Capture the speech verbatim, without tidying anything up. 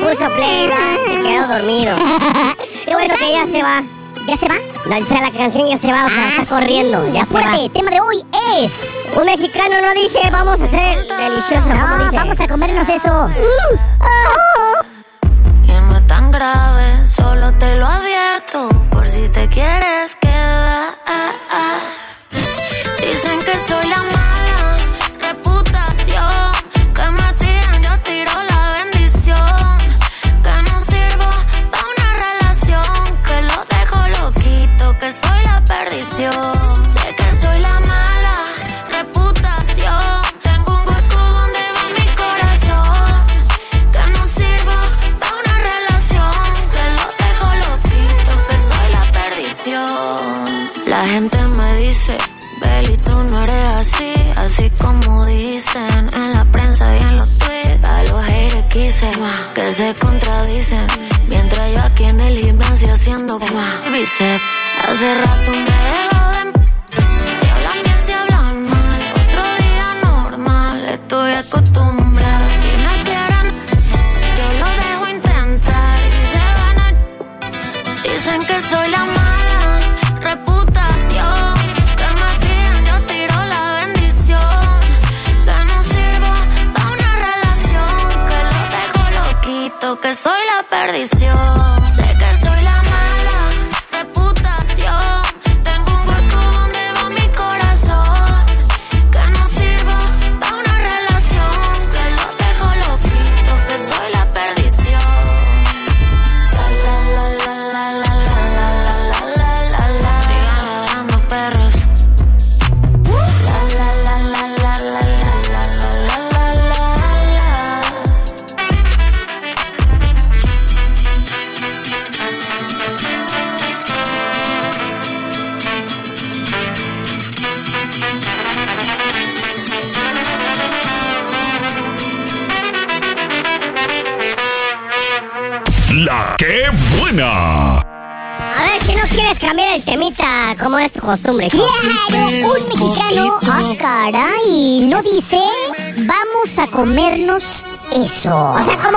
puso play, va, se quedó dormido. Qué bueno que ya se va. ¿Ya se va? No, o sea, la canción ya se va, o sea, Ah, está sí. corriendo, ya se va. Acuérdate, tema de hoy es... Un mexicano no dice, vamos a hacer delicioso, ¿cómo No, dice? vamos a comernos eso. Y no es tan grave, solo te lo advierto, por si te quieres quedar. Dicen que soy la mala reputación, que me tiran, yo tiro la bendición, que no sirvo pa' una relación, que lo dejo loquito, que soy la perdición. Sé que soy la mala reputación, tengo un hueco donde va mi corazón, que no sirvo pa' una relación, que lo dejo loquito, que soy la perdición. La gente me dice, Beli, tú no eres así, así como dicen en la prensa y en los tweets. A los haters quise que se contradicen, mientras yo aquí en el gimnasio haciendo bíceps. Hace rato me dejo de... Si hablan bien, si hablan mal, otro día normal, estoy acostumbrada. Si me quieren, yo lo dejo intentar y se van a... Dicen que soy la mala reputación, que me tiran, yo tiro la bendición, que no sirvo pa' una relación, que lo dejo loquito, que soy la perdición. Sé que soy la mala reputación, tengo un hueco donde va mi corazón, que no sirvo pa' una relación, que lo dejo loquito, que soy la perdición. La la la la la la la la la la la. Sigan ladrando perros. La la la la la la la la la la la la. La que buena. A ver, si no quieres cambiar el temita, como es tu costumbre, hijo. Claro, un mexicano, ah, caray, no dice, vamos a comernos eso. O sea, como